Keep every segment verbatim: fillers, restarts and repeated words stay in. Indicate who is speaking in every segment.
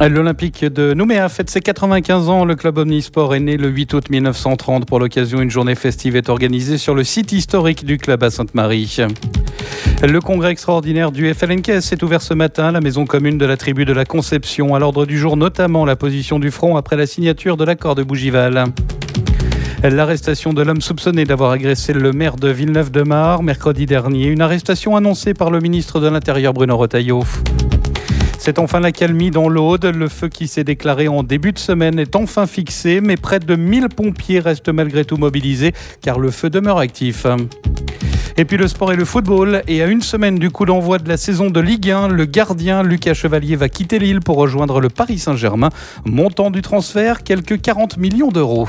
Speaker 1: L'Olympique de Nouméa fête ses quatre-vingt-quinze ans. Le club omnisport est né le huit août mille neuf cent trente. Pour l'occasion, une journée festive est organisée sur le site historique du club à Sainte-Marie. Le congrès extraordinaire du F L N K S s'est ouvert ce matin à la maison commune de la tribu de la Conception. À l'ordre du jour, notamment la position du front après la signature de l'accord de Bougival. L'arrestation de l'homme soupçonné d'avoir agressé le maire de Villeneuve-de-Marre mercredi dernier. Une arrestation annoncée par le ministre de l'Intérieur Bruno Retailleau. C'est enfin l'accalmie dans l'Aude. Le feu qui s'est déclaré en début de semaine est enfin fixé, mais près de mille pompiers restent malgré tout mobilisés car le feu demeure actif. Et puis le sport et le football. Et à une semaine du coup d'envoi de la saison de Ligue un, le gardien Lucas Chevalier va quitter Lille pour rejoindre le Paris Saint-Germain. Montant du transfert, quelques quarante millions d'euros.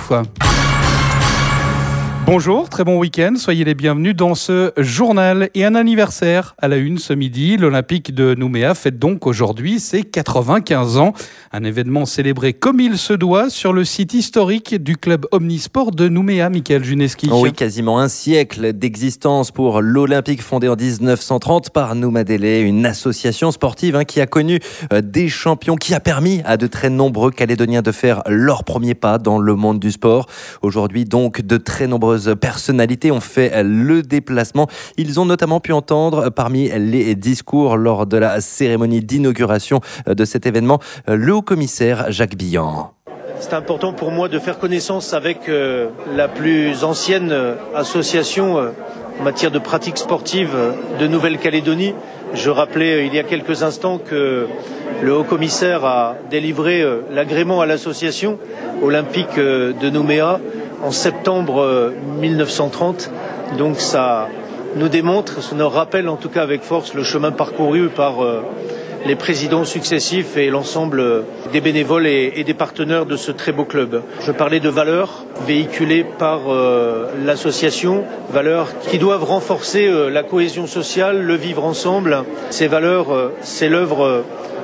Speaker 1: Bonjour, très bon week-end, soyez les bienvenus dans ce journal et un anniversaire à la une ce midi. L'Olympique de Nouméa fête donc aujourd'hui ses quatre-vingt-quinze ans. Un événement célébré comme il se doit sur le site historique du club omnisport de Nouméa, Michael Juneski.
Speaker 2: Oui, quasiment un siècle d'existence pour l'Olympique fondé en dix-neuf cent trente par Noumadélé, une association sportive hein, qui a connu euh, des champions, qui a permis à de très nombreux Calédoniens de faire leur premier pas dans le monde du sport. Aujourd'hui donc, de très nombreux personnalités ont fait le déplacement. Ils ont notamment pu entendre parmi les discours lors de la cérémonie d'inauguration de cet événement le haut-commissaire Jacques Billan.
Speaker 3: C'est important pour moi de faire connaissance avec euh, la plus ancienne euh, association euh, en matière de pratique sportive euh, de Nouvelle-Calédonie. Je rappelais euh, il y a quelques instants que le haut-commissaire a délivré euh, l'agrément à l'association olympique euh, de Nouméa en septembre mille neuf cent trente, donc ça nous démontre, ça nous rappelle en tout cas avec force le chemin parcouru par euh, les présidents successifs et l'ensemble des bénévoles et, et des partenaires de ce très beau club. Je parlais de valeurs véhiculées par euh, l'association, valeurs qui doivent renforcer euh, la cohésion sociale, le vivre ensemble. Ces valeurs, euh, c'est l'œuvre euh,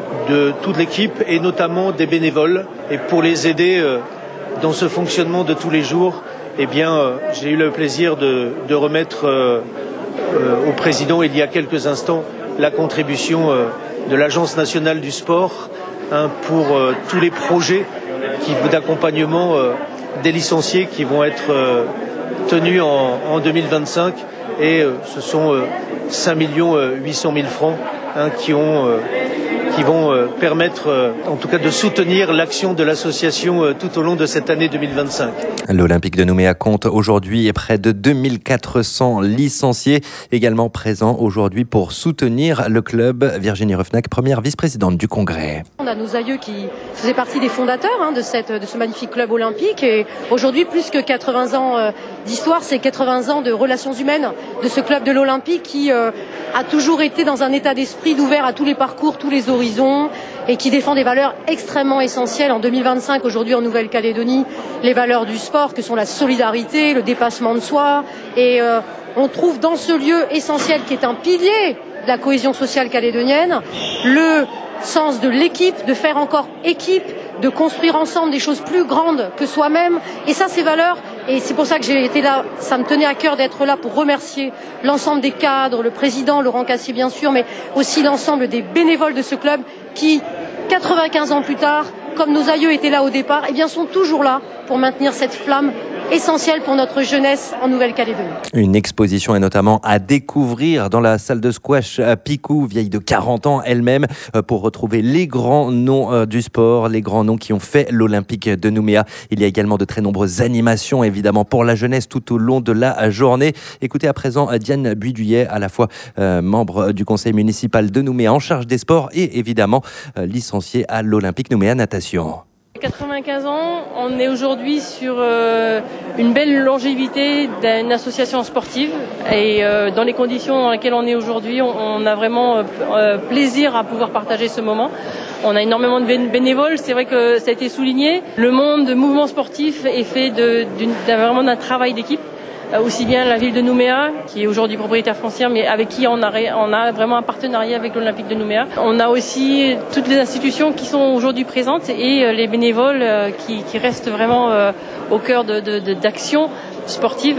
Speaker 3: de toute l'équipe et notamment des bénévoles. Et pour les aider euh, dans ce fonctionnement de tous les jours, eh bien, euh, j'ai eu le plaisir de, de remettre euh, euh, au président il y a quelques instants la contribution euh, de l'Agence nationale du sport hein, pour euh, tous les projets qui, d'accompagnement euh, des licenciés qui vont être euh, tenus en, en deux mille vingt-cinq et euh, ce sont euh, cinq millions huit cent mille francs hein, qui ont euh, qui vont euh, permettre euh, en tout cas de soutenir l'action de l'association euh, tout au long de cette année deux mille vingt-cinq.
Speaker 2: L'Olympique de Nouméa compte aujourd'hui près de deux mille quatre cents licenciés également présents aujourd'hui pour soutenir le club. Virginie Refnac, première vice-présidente du Congrès.
Speaker 4: On a nos aïeux qui faisaient partie des fondateurs hein, de, cette, de ce magnifique club olympique et aujourd'hui plus que quatre-vingts ans euh, d'histoire, c'est quatre-vingts ans de relations humaines de ce club de l'Olympique qui euh, a toujours été dans un état d'esprit d'ouvert à tous les parcours, tous les horizons et qui défend des valeurs extrêmement essentielles en deux mille vingt-cinq aujourd'hui en Nouvelle-Calédonie, les valeurs du sport que sont la solidarité, le dépassement de soi et euh, on trouve dans ce lieu essentiel qui est un pilier de la cohésion sociale calédonienne, le sens de l'équipe, de faire encore équipe, de construire ensemble des choses plus grandes que soi-même. Et ça, ces valeurs, et c'est pour ça que j'ai été là, ça me tenait à cœur d'être là pour remercier l'ensemble des cadres, le président Laurent Cassier bien sûr, mais aussi l'ensemble des bénévoles de ce club qui, quatre-vingt-quinze ans plus tard, comme nos aïeux étaient là au départ, eh bien sont toujours là pour maintenir cette flamme essentielle pour notre jeunesse en Nouvelle-Calédonie.
Speaker 2: Une exposition est notamment à découvrir dans la salle de squash à Picou, vieille de quarante ans elle-même, pour retrouver les grands noms du sport, les grands noms qui ont fait l'Olympique de Nouméa. Il y a également de très nombreuses animations, évidemment, pour la jeunesse tout au long de la journée. Écoutez à présent Diane Buyduyet, à la fois euh, membre du conseil municipal de Nouméa en charge des sports et évidemment euh, licenciée à l'Olympique Nouméa Natation.
Speaker 5: quatre-vingt-quinze ans, on est aujourd'hui sur euh, une belle longévité d'une association sportive et euh, dans les conditions dans lesquelles on est aujourd'hui, on, on a vraiment euh, plaisir à pouvoir partager ce moment. On a énormément de bénévoles, c'est vrai que ça a été souligné. Le monde de mouvement sportif est fait de, d'une, d'un, vraiment d'un travail d'équipe. Aussi bien la ville de Nouméa, qui est aujourd'hui propriétaire foncière, mais avec qui on a, on a vraiment un partenariat avec l'Olympique de Nouméa. On a aussi toutes les institutions qui sont aujourd'hui présentes et les bénévoles qui, qui restent vraiment au cœur de, de, de, d'actions sportives.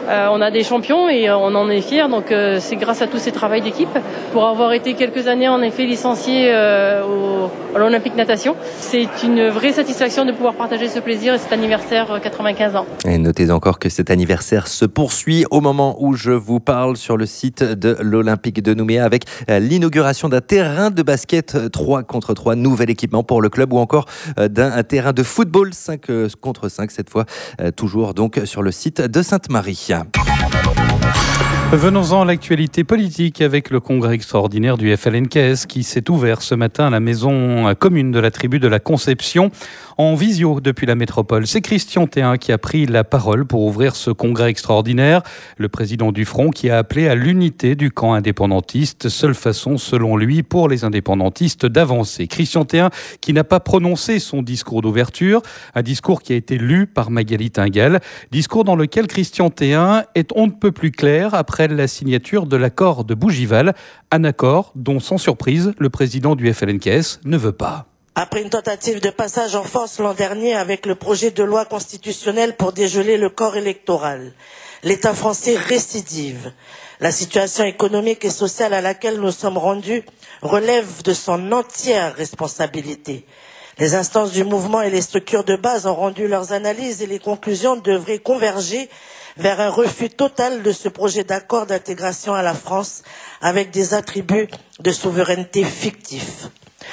Speaker 5: Euh, on a des champions et on en est fiers, donc euh, c'est grâce à tous ces travaux d'équipe. Pour avoir été quelques années en effet licencié euh, au, à l'Olympique Natation, c'est une vraie satisfaction de pouvoir partager ce plaisir et cet anniversaire quatre-vingt-quinze ans.
Speaker 2: Et notez encore que cet anniversaire se poursuit au moment où je vous parle sur le site de l'Olympique de Nouméa avec l'inauguration d'un terrain de basket trois contre trois, nouvel équipement pour le club, ou encore d'un terrain de football cinq contre cinq cette fois, toujours donc sur le site de Sainte-Marie.
Speaker 1: Venons-en à l'actualité politique avec le congrès extraordinaire du F L N K S qui s'est ouvert ce matin à la maison commune de la tribu de la Conception en visio depuis la métropole. C'est Christian Théin qui a pris la parole pour ouvrir ce congrès extraordinaire. Le président du Front qui a appelé à l'unité du camp indépendantiste, seule façon selon lui pour les indépendantistes d'avancer. Christian Théin qui n'a pas prononcé son discours d'ouverture, un discours qui a été lu par Magali Tingal, discours dans lequel Christian Théin est on ne peut plus clair après la signature de l'accord de Bougival, un accord dont, sans surprise, le président du F L N K S ne veut pas.
Speaker 6: Après une tentative de passage en force l'an dernier avec le projet de loi constitutionnelle pour dégeler le corps électoral, l'État français récidive. La situation économique et sociale à laquelle nous sommes rendus relève de son entière responsabilité. Les instances du mouvement et les structures de base ont rendu leurs analyses et les conclusions devraient converger vers un refus total de ce projet d'accord d'intégration à la France avec des attributs de souveraineté fictifs.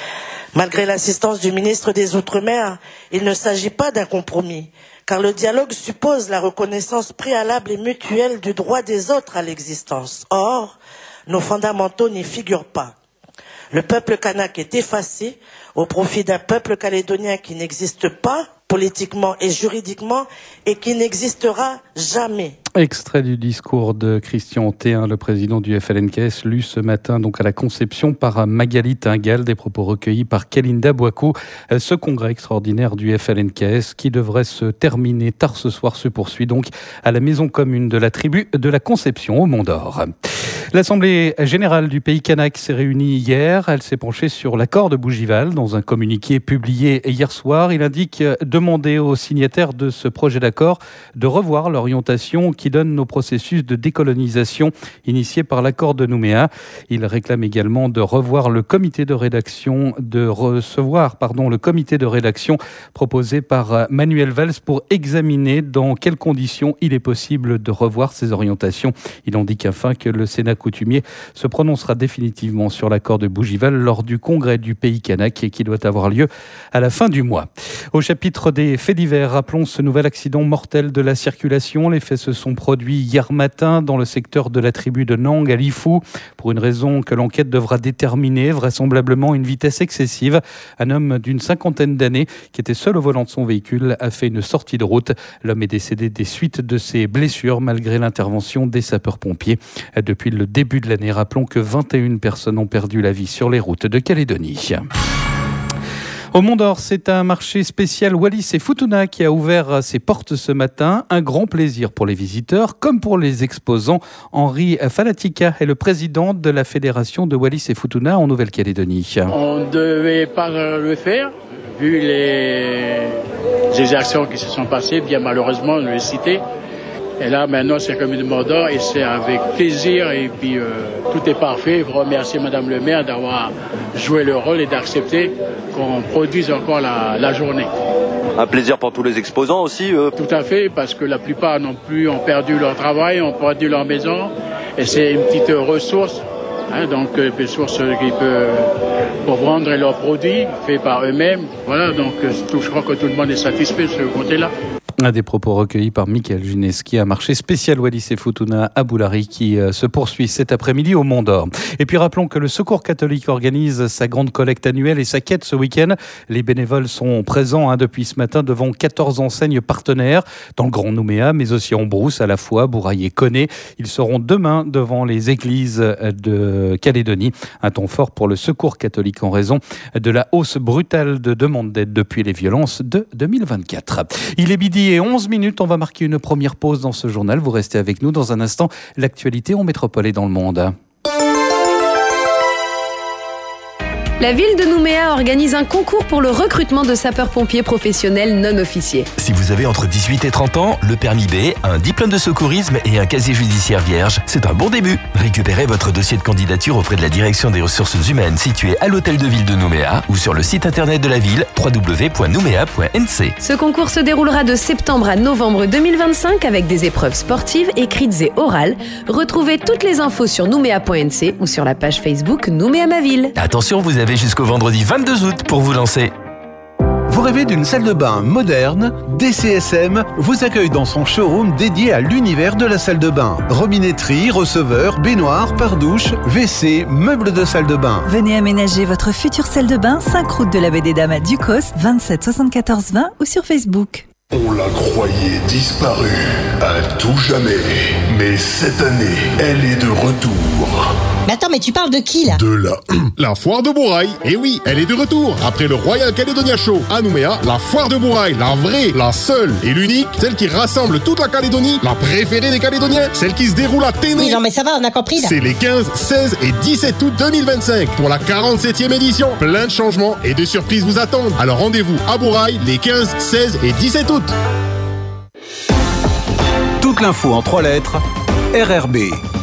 Speaker 6: Malgré l'assistance du ministre des Outre-mer, il ne s'agit pas d'un compromis, car le dialogue suppose la reconnaissance préalable et mutuelle du droit des autres à l'existence. Or, nos fondamentaux n'y figurent pas. Le peuple kanak est effacé au profit d'un peuple calédonien qui n'existe pas politiquement et juridiquement et qui n'existera jamais.
Speaker 1: Extrait du discours de Christian Théin, le président du F L N K S, lu ce matin donc à la Conception par Magali Tingal, des propos recueillis par Kalinda Bouakou. Ce congrès extraordinaire du F L N K S qui devrait se terminer tard ce soir se poursuit donc à la maison commune de la tribu de la Conception au Mont-d'Or. L'Assemblée générale du pays kanak s'est réunie hier. Elle s'est penchée sur l'accord de Bougival. Dans un communiqué publié hier soir, il indique demander aux signataires de ce projet d'accord de revoir l'orientation qui donne nos processus de décolonisation initiés par l'accord de Nouméa. Il réclame également de revoir le comité de rédaction, de recevoir pardon, le comité de rédaction proposé par Manuel Valls pour examiner dans quelles conditions il est possible de revoir ces orientations. Il indique enfin que le Sénat coutumier se prononcera définitivement sur l'accord de Bougival lors du congrès du pays kanak qui doit avoir lieu à la fin du mois. Au chapitre des faits divers, rappelons ce nouvel accident mortel de la circulation. Les faits se sont produits hier matin dans le secteur de la tribu de Nang à Lifou pour une raison que l'enquête devra déterminer, vraisemblablement une vitesse excessive. Un homme d'une cinquantaine d'années qui était seul au volant de son véhicule a fait une sortie de route. L'homme est décédé des suites de ses blessures malgré l'intervention des sapeurs-pompiers. Depuis le début de l'année, rappelons que vingt et une personnes ont perdu la vie sur les routes de Calédonie. Au Mont-d'Or, c'est un marché spécial Wallis et Futuna qui a ouvert ses portes ce matin. Un grand plaisir pour les visiteurs comme pour les exposants. Henri Falatika est le président de la Fédération de Wallis et Futuna en Nouvelle-Calédonie.
Speaker 7: On ne devait pas le faire vu les exactions qui se sont passées, bien malheureusement, on le cité. Et là, maintenant, c'est comme une Mont-d'Or et c'est avec plaisir et puis euh, tout est parfait. Je remercie Madame le maire d'avoir joué le rôle et d'accepter qu'on produise encore la, la journée.
Speaker 8: Un plaisir pour tous les exposants aussi euh.
Speaker 7: Tout à fait, parce que la plupart non plus ont perdu leur travail, ont perdu leur maison et c'est une petite ressource, hein, donc une ressource qui peut pour vendre leurs produits faits par eux-mêmes. Voilà, donc je crois que tout le monde est satisfait de ce côté-là.
Speaker 1: Un des propos recueillis par Michael Juneski, un marché spécial Wallis et Futuna à Boulari qui euh, se poursuit cet après-midi au Mont-d'Or. Et puis rappelons que le Secours catholique organise sa grande collecte annuelle et sa quête ce week-end. Les bénévoles sont présents hein, depuis ce matin devant quatorze enseignes partenaires dans le Grand Nouméa, mais aussi en brousse à la fois, Bourail et Koné. Ils seront demain devant les églises de Calédonie. Un temps fort pour le Secours catholique en raison de la hausse brutale de demandes d'aide depuis les violences de deux mille vingt-quatre. Il est midi et onze minutes, on va marquer une première pause dans ce journal. Vous restez avec nous dans un instant. L'actualité en métropole et dans le monde.
Speaker 9: La ville de Nouméa organise un concours pour le recrutement de sapeurs-pompiers professionnels non officiers.
Speaker 10: Si vous avez entre dix-huit et trente ans, le permis B, un diplôme de secourisme et un casier judiciaire vierge, c'est un bon début. Récupérez votre dossier de candidature auprès de la direction des ressources humaines située à l'hôtel de ville de Nouméa ou sur le site internet de la ville w w w point nouméa point n c.
Speaker 9: Ce concours se déroulera de septembre à novembre deux mille vingt-cinq avec des épreuves sportives, écrites et orales. Retrouvez toutes les infos sur nouméa point n c ou sur la page Facebook Nouméa ma ville.
Speaker 10: Attention, vous avez jusqu'au vendredi vingt-deux août pour vous lancer.
Speaker 11: Vous rêvez d'une salle de bain moderne? D C S M vous accueille dans son showroom dédié à l'univers de la salle de bain. Robinetterie, receveur, baignoire, pare-douche, W C, meubles de salle de bain.
Speaker 12: Venez aménager votre future salle de bain, cinq route de la Baie des Dames à Ducos, vingt-sept soixante-quatorze vingt ou sur Facebook.
Speaker 13: On la croyait disparue à tout jamais. Mais cette année, elle est de retour.
Speaker 14: Mais attends, mais tu parles de qui là?
Speaker 13: De la... la foire de Bourail. Et oui, elle est de retour. Après le Royal Caledonia Show à Nouméa, la foire de Bourail, la vraie, la seule et l'unique, celle qui rassemble toute la Calédonie, la préférée des Calédoniens, celle qui se déroule à Téné.
Speaker 14: Oui, non mais ça va, on a compris là.
Speaker 13: C'est les quinze, seize et dix-sept août deux mille vingt-cinq pour la quarante-septième édition. Plein de changements et de surprises vous attendent. Alors rendez-vous à Bourail les quinze, seize et dix-sept août.
Speaker 11: Toute l'info en trois lettres, R R B.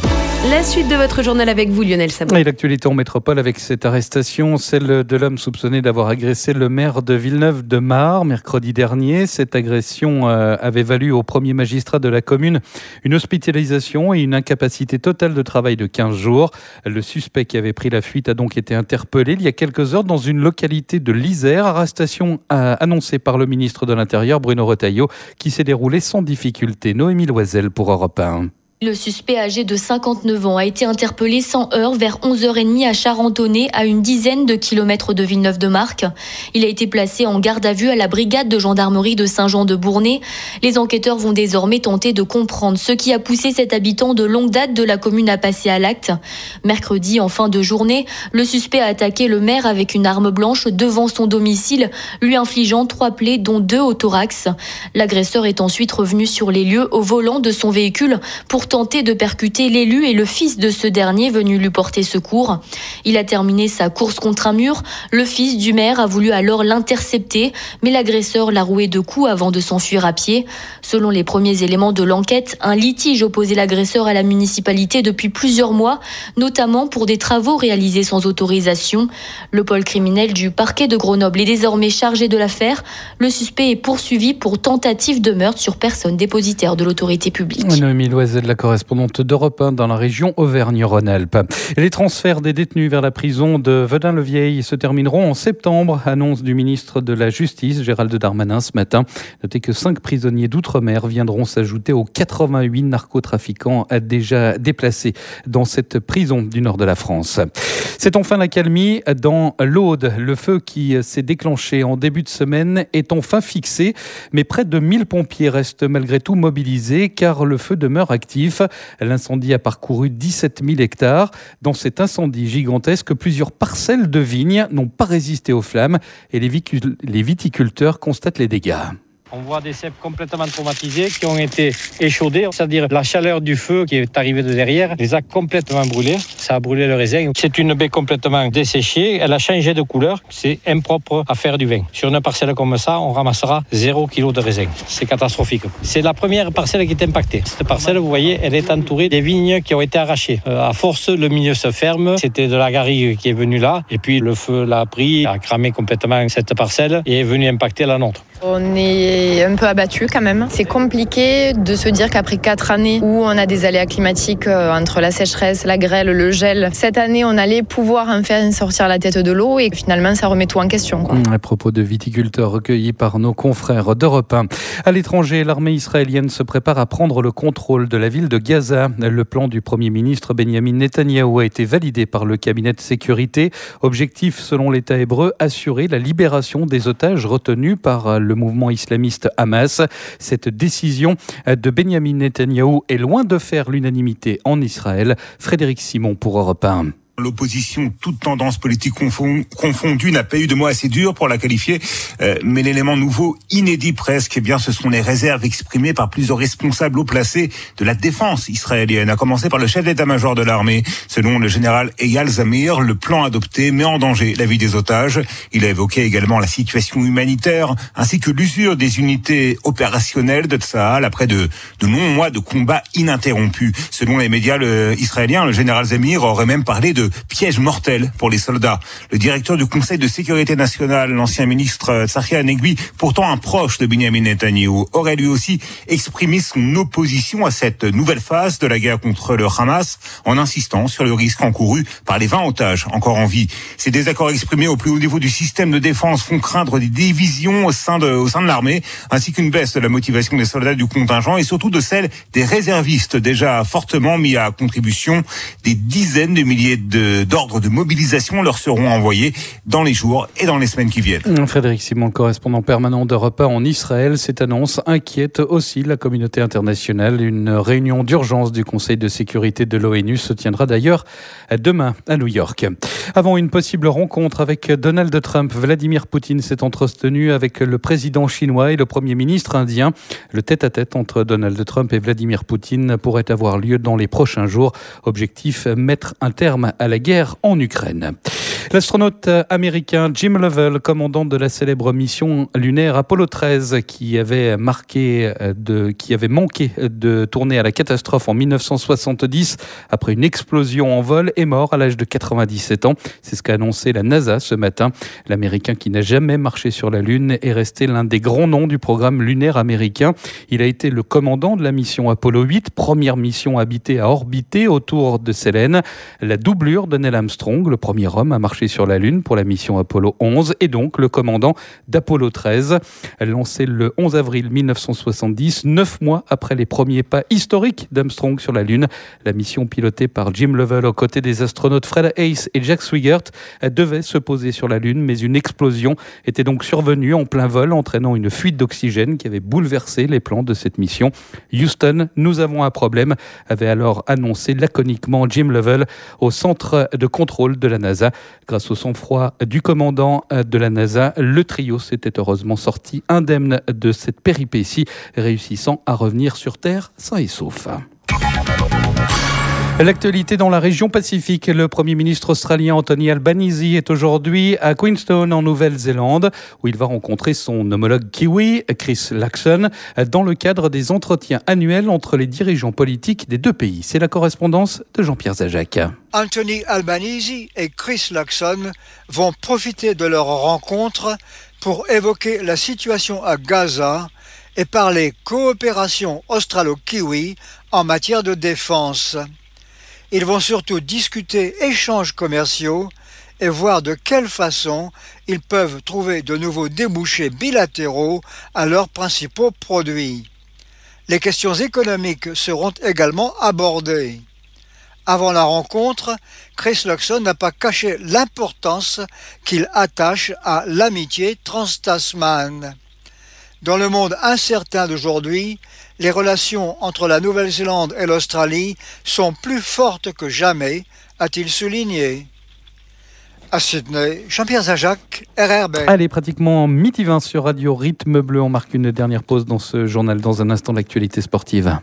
Speaker 9: La suite de votre journal avec vous, Lionel Sabot.
Speaker 1: Et l'actualité en métropole avec cette arrestation, celle de l'homme soupçonné d'avoir agressé le maire de Villeneuve-de-Marre mercredi dernier. Cette agression euh, avait valu au premier magistrat de la commune une hospitalisation et une incapacité totale de travail de quinze jours. Le suspect qui avait pris la fuite a donc été interpellé il y a quelques heures dans une localité de l'Isère. Arrestation euh, annoncée par le ministre de l'Intérieur, Bruno Retailleau, qui s'est déroulée sans difficulté. Noémie Loisel pour Europe un.
Speaker 15: Le suspect âgé de cinquante-neuf ans a été interpellé sans heurts vers onze heures trente à Charentonnet, à une dizaine de kilomètres de Villeneuve-de-Marre. Il a été placé en garde à vue à la brigade de gendarmerie de Saint-Jean-de-Bournay. Les enquêteurs vont désormais tenter de comprendre ce qui a poussé cet habitant de longue date de la commune à passer à l'acte. Mercredi, en fin de journée, le suspect a attaqué le maire avec une arme blanche devant son domicile, lui infligeant trois plaies, dont deux au thorax. L'agresseur est ensuite revenu sur les lieux au volant de son véhicule pour tenter de percuter l'élu et le fils de ce dernier venu lui porter secours. Il a terminé sa course contre un mur. Le fils du maire a voulu alors l'intercepter, mais l'agresseur l'a roué de coups avant de s'enfuir à pied. Selon les premiers éléments de l'enquête, un litige opposait l'agresseur à la municipalité depuis plusieurs mois, notamment pour des travaux réalisés sans autorisation. Le pôle criminel du parquet de Grenoble est désormais chargé de l'affaire. Le suspect est poursuivi pour tentative de meurtre sur personne dépositaire de l'autorité publique.
Speaker 1: Noémie Loisel, la correspondante d'Europe un dans la région Auvergne-Rhône-Alpes. Et les transferts des détenus vers la prison de Vedin-le-Vieil se termineront en septembre, annonce du ministre de la Justice, Gérald Darmanin, ce matin. Notez que cinq prisonniers d'outre-mer viendront s'ajouter aux quatre-vingt-huit narcotrafiquants déjà déplacés dans cette prison du nord de la France. C'est enfin l'accalmie dans l'Aude. Le feu qui s'est déclenché en début de semaine est enfin fixé, mais près de mille pompiers restent malgré tout mobilisés car le feu demeure actif. L'incendie a parcouru dix-sept mille hectares. Dans cet incendie gigantesque, plusieurs parcelles de vignes n'ont pas résisté aux flammes et les viticulteurs constatent les dégâts.
Speaker 16: On voit des cèpes complètement traumatisés qui ont été échaudés, c'est-à-dire la chaleur du feu qui est arrivée de derrière les a complètement brûlés. Ça a brûlé le raisin. C'est une baie complètement desséchée, elle a changé de couleur. C'est impropre à faire du vin. Sur une parcelle comme ça, on ramassera zéro kilo de raisin. C'est catastrophique. C'est la première parcelle qui est impactée. Cette parcelle, vous voyez, elle est entourée des vignes qui ont été arrachées. Euh, à force, le milieu se ferme. C'était de la garrigue qui est venue là. Et puis le feu l'a pris, a cramé complètement cette parcelle et est venu impacter la nôtre.
Speaker 17: On est un peu abattu quand même. C'est compliqué de se dire qu'après quatre années où on a des aléas climatiques entre la sécheresse, la grêle, le gel, cette année on allait pouvoir enfin sortir la tête de l'eau et finalement ça remet tout en question, quoi.
Speaker 1: À propos de viticulteurs recueillis par nos confrères d'Europe un. À l'étranger, l'armée israélienne se prépare à prendre le contrôle de la ville de Gaza. Le plan du Premier ministre Benjamin Netanyahou a été validé par le cabinet de sécurité. Objectif, selon l'État hébreu, assurer la libération des otages retenus par le mouvement islamiste Hamas. Cette décision de Benjamin Netanyahou est loin de faire l'unanimité en Israël. Frédéric Simon pour Europe un.
Speaker 18: L'opposition, toute tendance politique confondue, n'a pas eu de mots assez durs pour la qualifier. Euh, mais l'élément nouveau, inédit presque, eh bien, ce sont les réserves exprimées par plusieurs responsables haut placés de la défense israélienne, à commencer par le chef d'état-major de l'armée. Selon le général Eyal Zamir, le plan adopté met en danger la vie des otages. Il a évoqué également la situation humanitaire, ainsi que l'usure des unités opérationnelles de Tsahal après de, de longs mois de combats ininterrompus. Selon les médias le, israéliens, le général Zamir aurait même parlé de piège mortel pour les soldats. Le directeur du Conseil de sécurité nationale, l'ancien ministre Tzachi Hanegbi, pourtant un proche de Benyamin Netanyahou, aurait lui aussi exprimé son opposition à cette nouvelle phase de la guerre contre le Hamas, en insistant sur le risque encouru par les vingt otages encore en vie. Ces désaccords exprimés au plus haut niveau du système de défense font craindre des divisions au sein de, au sein de l'armée, ainsi qu'une baisse de la motivation des soldats du contingent et surtout de celle des réservistes déjà fortement mis à contribution. Des dizaines de milliers de d'ordres de mobilisation leur seront envoyés dans les jours et dans les semaines qui viennent.
Speaker 1: Frédéric Simon, correspondant permanent d'Europe un en Israël, cette annonce inquiète aussi la communauté internationale. Une réunion d'urgence du Conseil de sécurité de l'ONU se tiendra d'ailleurs demain à New York. Avant une possible rencontre avec Donald Trump, Vladimir Poutine s'est entretenu avec le président chinois et le premier ministre indien. Le tête-à-tête entre Donald Trump et Vladimir Poutine pourrait avoir lieu dans les prochains jours. Objectif, mettre un terme à la guerre en Ukraine. L'astronaute américain Jim Lovell, commandant de la célèbre mission lunaire Apollo treize, qui avait marqué de, qui avait manqué de tourner à la catastrophe en dix-neuf cent soixante-dix après une explosion en vol, est mort à l'âge de quatre-vingt-dix-sept ans. C'est ce qu'a annoncé la NASA ce matin. L'Américain, qui n'a jamais marché sur la Lune, est resté l'un des grands noms du programme lunaire américain. Il a été le commandant de la mission Apollo huit, première mission habitée à orbiter autour de Célène. La doublure de Neil Armstrong, le premier homme à marcher sur la Lune pour la mission Apollo onze, et donc le commandant d'Apollo treize. Lancé le onze avril mille neuf cent soixante-dix, neuf mois après les premiers pas historiques d'Armstrong sur la Lune. La mission pilotée par Jim Lovell aux côtés des astronautes Fred Haise et Jack Swigert devait se poser sur la Lune, mais une explosion était donc survenue en plein vol, entraînant une fuite d'oxygène qui avait bouleversé les plans de cette mission. Houston, nous avons un problème, avait alors annoncé laconiquement Jim Lovell au centre de contrôle de la NASA. Grâce au sang-froid du commandant de la NASA, le trio s'était heureusement sorti indemne de cette péripétie, réussissant à revenir sur Terre sain et sauf. L'actualité dans la région Pacifique. Le Premier ministre australien Anthony Albanese est aujourd'hui à Queenstown en Nouvelle-Zélande, où il va rencontrer son homologue kiwi, Chris Luxon, dans le cadre des entretiens annuels entre les dirigeants politiques des deux pays. C'est la correspondance de Jean-Pierre Zajac.
Speaker 19: Anthony Albanese et Chris Luxon vont profiter de leur rencontre pour évoquer la situation à Gaza et parler coopération australo-kiwi en matière de défense. Ils vont surtout discuter échanges commerciaux et voir de quelle façon ils peuvent trouver de nouveaux débouchés bilatéraux à leurs principaux produits. Les questions économiques seront également abordées. Avant la rencontre, Chris Luxon n'a pas caché l'importance qu'il attache à l'amitié trans-tasmane. Dans le monde incertain d'aujourd'hui, les relations entre la Nouvelle-Zélande et l'Australie sont plus fortes que jamais, a-t-il souligné. À Sydney, Jean-Pierre Zajac, R R B.
Speaker 1: Allez, pratiquement midi vingt sur Radio Rythme Bleu. On marque une dernière pause dans ce journal. Dans un instant, l'actualité sportive.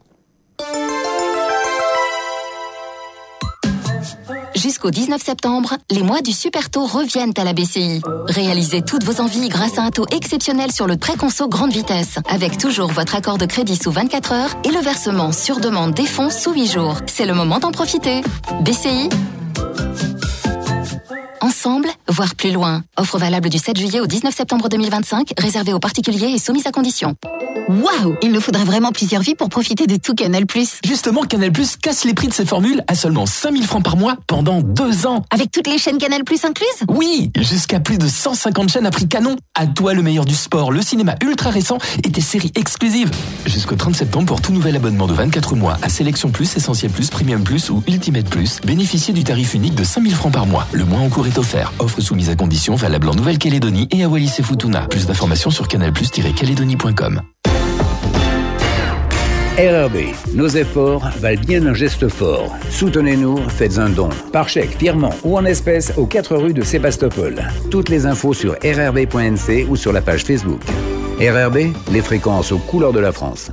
Speaker 20: Jusqu'au dix-neuf septembre, les mois du Supertaux reviennent à la B C I. Réalisez toutes vos envies grâce à un taux exceptionnel sur le prêt conso grande vitesse, avec toujours votre accord de crédit sous vingt-quatre heures et le versement sur demande des fonds sous huit jours. C'est le moment d'en profiter. B C I. Ensemble, voire plus loin. Offre valable du sept juillet au dix-neuf septembre deux mille vingt-cinq, réservée aux particuliers et soumise à conditions.
Speaker 21: Waouh! Il nous faudrait vraiment plusieurs vies pour profiter de tout Canal+.
Speaker 10: Justement, Canal+ casse les prix de ses formules à seulement cinq mille francs par mois pendant deux ans.
Speaker 21: Avec toutes les chaînes Canal+ incluses?
Speaker 10: Oui, jusqu'à plus de cent cinquante chaînes à prix canon. À toi le meilleur du sport, le cinéma ultra récent et tes séries exclusives. Jusqu'au trente septembre pour tout nouvel abonnement de vingt-quatre mois à Sélection Plus, Essentiel Plus, Premium Plus ou Ultimate Plus, bénéficiez du tarif unique de cinq mille francs par mois. Le mois en cours est offert. Offre soumise à conditions, valable en Nouvelle-Calédonie et à Wallis et Futuna. Plus d'informations sur canal plus tiret calédonie point com.
Speaker 3: R R B, nos efforts valent bien un geste fort. Soutenez-nous, faites un don. Par chèque, virement ou en espèces aux quatre rues de Sébastopol. Toutes les infos sur r r b point n c ou sur la page Facebook. R R B, les fréquences aux couleurs de la France.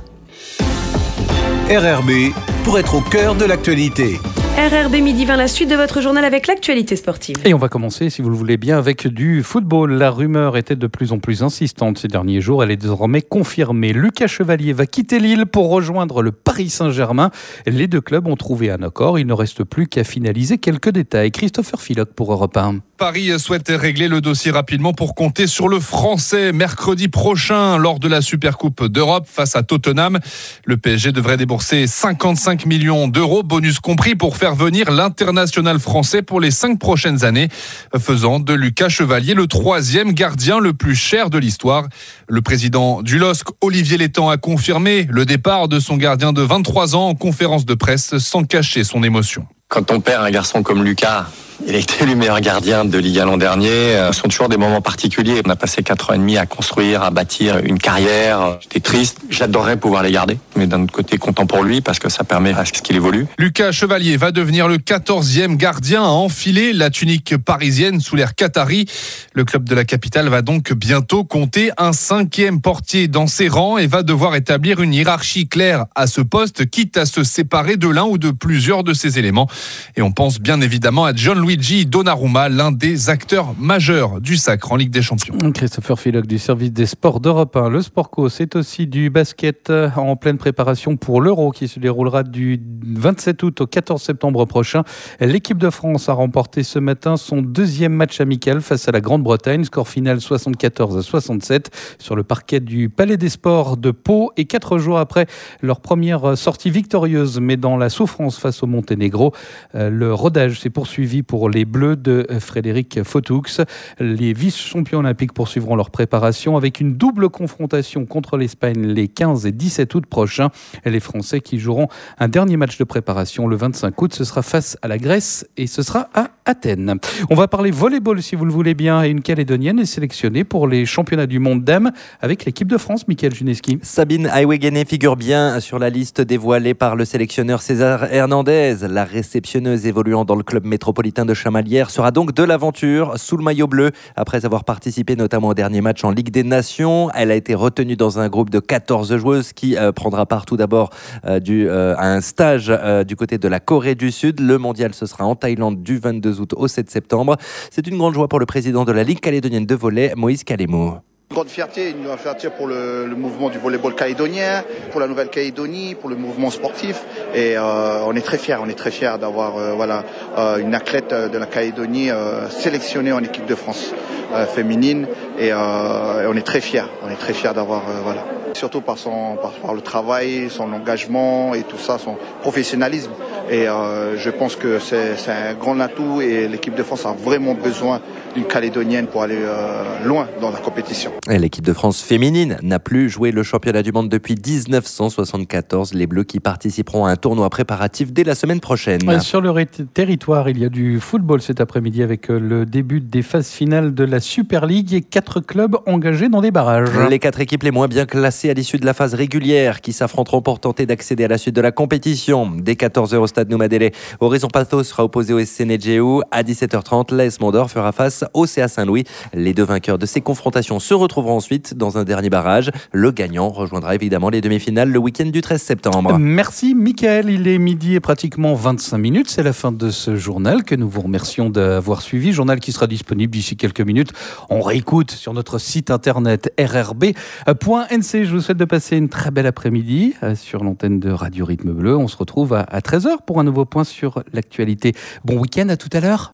Speaker 11: R R B, pour être au cœur de l'actualité.
Speaker 9: R R B midi vingt, la suite de votre journal avec l'actualité sportive.
Speaker 1: Et on va commencer, si vous le voulez bien, avec du football. La rumeur était de plus en plus insistante ces derniers jours. Elle est désormais confirmée. Lucas Chevalier va quitter Lille pour rejoindre le Paris Saint-Germain. Les deux clubs ont trouvé un accord. Il ne reste plus qu'à finaliser quelques détails. Christopher Philoc pour Europe un.
Speaker 22: Paris souhaite régler le dossier rapidement pour compter sur le Français mercredi prochain lors de la Supercoupe d'Europe face à Tottenham. Le P S G devrait débourser cinquante-cinq millions d'euros, bonus compris, pour faire venir l'international français pour les cinq prochaines années, faisant de Lucas Chevalier le troisième gardien le plus cher de l'histoire. Le président du L O S C, Olivier Létang, a confirmé le départ de son gardien de vingt-trois ans en conférence de presse sans cacher son émotion.
Speaker 23: Quand on perd un garçon comme Lucas, il a été le meilleur gardien de Ligue un l'an dernier. Ce sont toujours des moments particuliers. On a passé quatre ans et demi à construire, à bâtir une carrière. J'étais triste. J'adorerais pouvoir les garder. Mais d'un autre côté, content pour lui parce que ça permet à ce qu'il évolue.
Speaker 22: Lucas Chevalier va devenir le quatorzième gardien à enfiler la tunique parisienne sous l'ère qatari. Le club de la capitale va donc bientôt compter un cinquième portier dans ses rangs et va devoir établir une hiérarchie claire à ce poste, quitte à se séparer de l'un ou de plusieurs de ses éléments. Et on pense bien évidemment à Gianluigi Donnarumma, l'un des acteurs majeurs du sacre en Ligue des Champions.
Speaker 1: Christopher Philoc du service des sports d'Europe un. Le Sportco, c'est aussi du basket en pleine préparation pour l'Euro qui se déroulera du vingt-sept août au quatorze septembre prochain. L'équipe de France a remporté ce matin son deuxième match amical face à la Grande-Bretagne. Score final soixante-quatorze à soixante-sept sur le parquet du Palais des Sports de Pau. Et quatre jours après leur première sortie victorieuse, mais dans la souffrance face au Monténégro, le rodage s'est poursuivi pour les Bleus de Frédéric Fotoux. Les vice-champions olympiques poursuivront leur préparation avec une double confrontation contre l'Espagne les quinze et dix-sept août prochains. Les Français qui joueront un dernier match de préparation le vingt-cinq août. Ce sera face à la Grèce et ce sera à Athènes. On va parler volleyball si vous le voulez bien. Et une Calédonienne est sélectionnée pour les championnats du monde dames avec l'équipe de France. Mickaël Juneski.
Speaker 2: Sabine Aiwegene figure bien sur la liste dévoilée par le sélectionneur César Hernandez. La réceptionneuse évoluant dans le club métropolitain de Chamalières sera donc de l'aventure sous le maillot bleu. Après avoir participé notamment au dernier match en Ligue des Nations, elle a été retenue dans un groupe de quatorze joueuses qui euh, prendra part tout d'abord euh, du, euh, à un stage euh, du côté de la Corée du Sud. Le mondial, ce sera en Thaïlande du vingt-deux août au sept septembre. C'est une grande joie pour le président de la Ligue calédonienne de volley, Moïse Kalemou.
Speaker 24: Une grande fierté, une grande fierté pour le, le mouvement du volleyball calédonien, pour la Nouvelle-Calédonie, pour le mouvement sportif. Et euh, on est très fiers, on est très fiers d'avoir euh, voilà, euh, une athlète de la Calédonie euh, sélectionnée en équipe de France euh, féminine. Et, euh, et on est très fiers, on est très fiers d'avoir euh, voilà. Surtout par son, par, par le travail, son engagement et tout ça, son professionnalisme. Et euh, je pense que c'est, c'est un grand atout et l'équipe de France a vraiment besoin d'une Calédonienne pour aller euh, loin dans la compétition.
Speaker 2: Et l'équipe de France féminine n'a plus joué le championnat du monde depuis dix-neuf cent soixante-quatorze. Les Bleus qui participeront à un tournoi préparatif dès la semaine prochaine.
Speaker 1: Sur le ré- territoire, il y a du football cet après-midi avec le début des phases finales de la Super League et quatre clubs engagés dans des barrages.
Speaker 2: Les quatre équipes les moins bien classées à l'issue de la phase régulière qui s'affronteront pour tenter d'accéder à la suite de la compétition. Dès quatorze heures au stade Noumadélé, Horizon Pathos sera opposé au S C Nedjéou. À dix-sept heures trente, l'A S Mondor fera face au C A Saint-Louis. Les deux vainqueurs de ces confrontations se retrouveront ensuite dans un dernier barrage. Le gagnant rejoindra évidemment les demi-finales le week-end du treize septembre.
Speaker 1: Merci Mickaël, il est midi et pratiquement vingt-cinq minutes. C'est la fin de ce journal que nous vous remercions d'avoir suivi. Journal qui sera disponible d'ici quelques minutes. On réécoute sur notre site internet r r b point n c. Je vous souhaite de passer une très belle après-midi sur l'antenne de Radio Rythme Bleu. On se retrouve à treize heures pour un nouveau point sur l'actualité. Bon week-end, à tout à l'heure.